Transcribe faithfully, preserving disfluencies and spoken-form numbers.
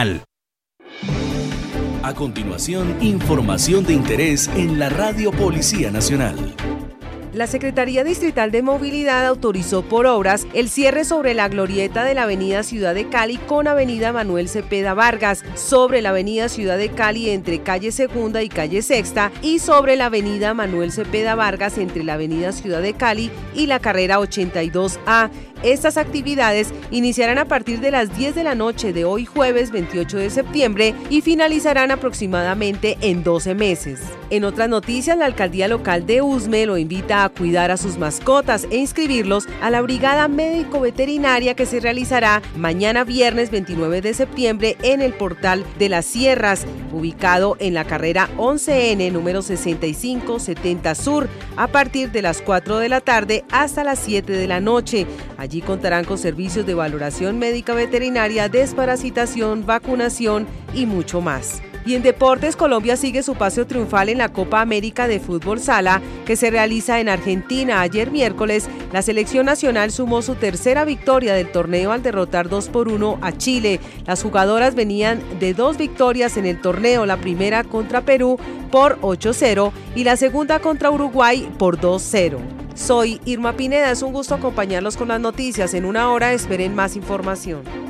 A continuación, información de interés en la Radio Policía Nacional. La Secretaría Distrital de Movilidad autorizó por obras el cierre sobre la glorieta de la avenida Ciudad de Cali con avenida Manuel Cepeda Vargas, sobre la avenida Ciudad de Cali entre calle Segunda y calle Sexta y sobre la avenida Manuel Cepeda Vargas entre la avenida Ciudad de Cali y la carrera ochenta y dos A. Estas actividades iniciarán a partir de las diez de la noche de hoy jueves veintiocho de septiembre y finalizarán aproximadamente en doce meses. En otras noticias, la alcaldía local de Usme lo invita a cuidar a sus mascotas e inscribirlos a la brigada médico-veterinaria que se realizará mañana viernes veintinueve de septiembre en el Portal de las Sierras, ubicado en la carrera once ene número sesenta y cinco setenta Sur, a partir de las cuatro de la tarde hasta las siete de la noche. Allí contarán con servicios de valoración médica veterinaria, desparasitación, vacunación y mucho más. Y en deportes, Colombia sigue su paseo triunfal en la Copa América de Fútbol Sala, que se realiza en Argentina. Ayer miércoles, la selección nacional sumó su tercera victoria del torneo al derrotar dos por uno a Chile. Las jugadoras venían de dos victorias en el torneo, la primera contra Perú por ocho cero y la segunda contra Uruguay por dos cero. Soy Irma Pineda, es un gusto acompañarlos con las noticias. En una hora esperen más información.